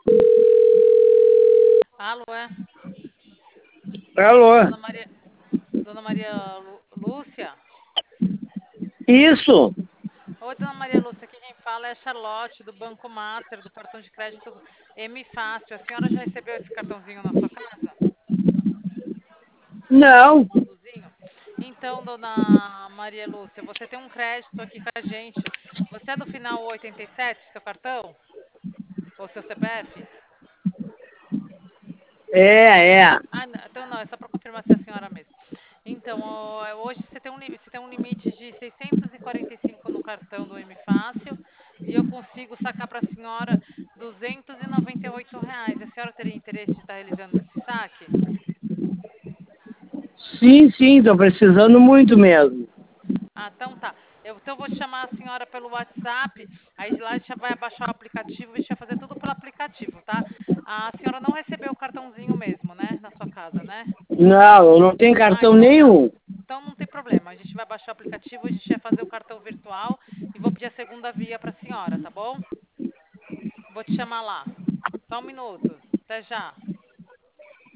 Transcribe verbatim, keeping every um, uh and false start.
Alô, é? Alô? Dona Maria, Dona Maria Lu- Lúcia? Isso? Oi, Dona Maria Lúcia, aqui quem fala é a Charlotte, do Banco Master, do cartão de crédito M Fácil. A senhora já recebeu esse cartãozinho na sua casa? Não. Azulzinho? Então, Dona Maria Lúcia, você tem um crédito aqui com a gente. Você é do final oitenta e sete, seu cartão? Ou seu C P F? É, é. Ah, não, então não, é só para confirmar se é a senhora mesmo. Então, ó, hoje você tem um, li- você tem um limite de seiscentos e quarenta e cinco no cartão do M Fácil e eu consigo sacar para a senhora duzentos e noventa e oito reais. A senhora teria interesse de estar realizando esse saque? Sim, sim, tô precisando muito mesmo. Ah, então tá. Eu, então eu vou chamar a senhora pelo WhatsApp, aí de lá a gente já vai baixar o aplicativo, a gente vai fazer tudo pelo aplicativo, tá? A senhora não recebeu o cartãozinho mesmo, né? Na sua casa, né? Não, eu não tenho Ah, cartão então tá. nenhum. Então não tem problema. A gente vai baixar o aplicativo, a gente vai fazer o cartão virtual e vou pedir a segunda via para a senhora, tá bom? Vou te chamar lá. Só um minuto. Até já.